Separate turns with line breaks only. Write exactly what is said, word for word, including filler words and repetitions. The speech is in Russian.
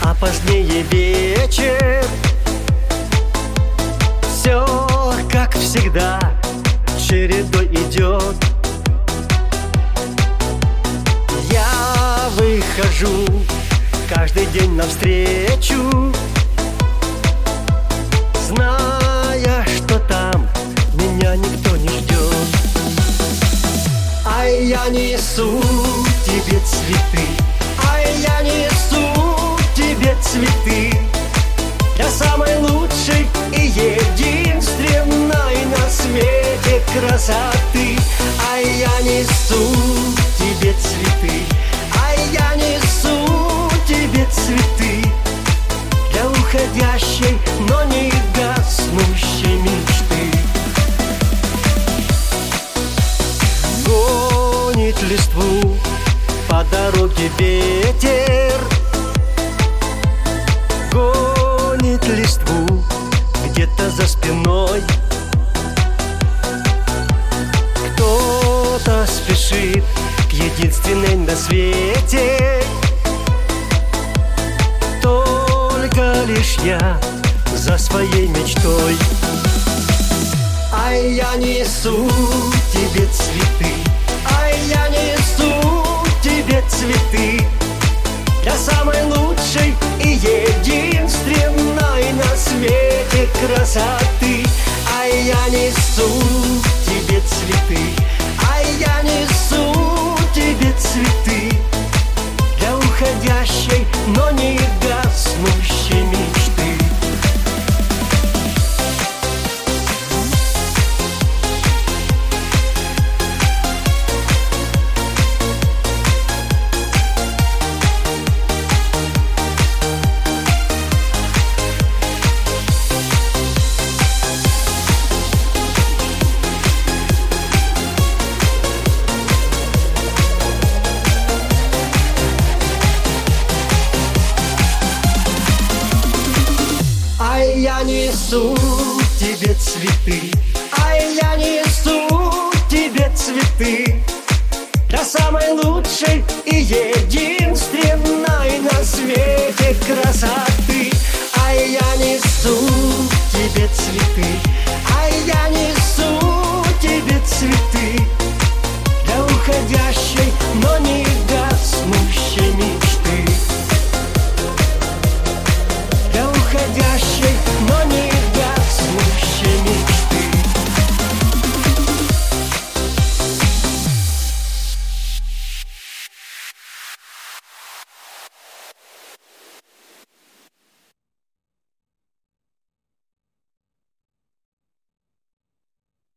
а позднее вечер. Все как всегда чередой идет. Я выхожу каждый день навстречу, зная, что там меня никто не ждет. Ай, я несу тебе цветы, ай, я несу тебе цветы для самой лучшей и единственной на свете красоты. Ай, я несу тебе цветы, ай, я несу тебе цветы для уходящей, но не гаснущей мечты. Гонит листву по дороге ветер, гонит листву где-то за спиной. Кто-то спешит к единственной на свете, только лишь я за своей мечтой. Ай, я несу тебе цветы, ай, я несу тебе цветы для самой лучшей и единственной на свете красоты. Ай, я несу тебе цветы, ай, я несу тебе цветы для уходящей, но не гаснущей мечты. Ай, я несу тебе цветы, ай, я несу тебе цветы для самой лучшей и единственной на свете красоты.